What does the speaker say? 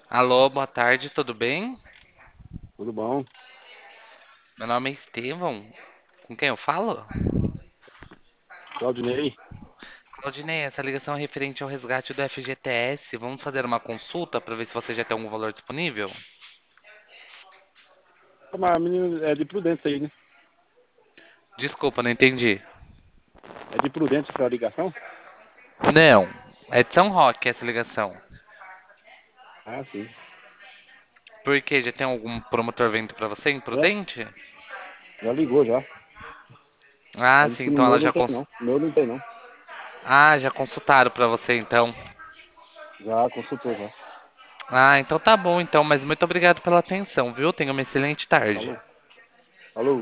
Alô, boa tarde, tudo bem? Tudo bom? Meu nome é Estevão. Com quem eu falo? Claudinei? Claudinei, essa ligação é referente ao resgate do FGTS. Vamos fazer uma consulta para ver se você já tem algum valor disponível? Mas a menina é de Prudente aí, né? Desculpa, não entendi. É de Prudente essa ligação? Não, é de São Roque essa ligação. Ah, sim. Por quê? Já tem algum promotor vendo para você, Já, imprudente? já ligou já. Ah, Ela disse sim, que no então ela meu já não tem não. No meu não tem não. Já consultaram para você então. Já consultou já. Ah, então tá bom então, mas muito obrigado pela atenção, viu? Tenha uma excelente tarde. Falou. Falou.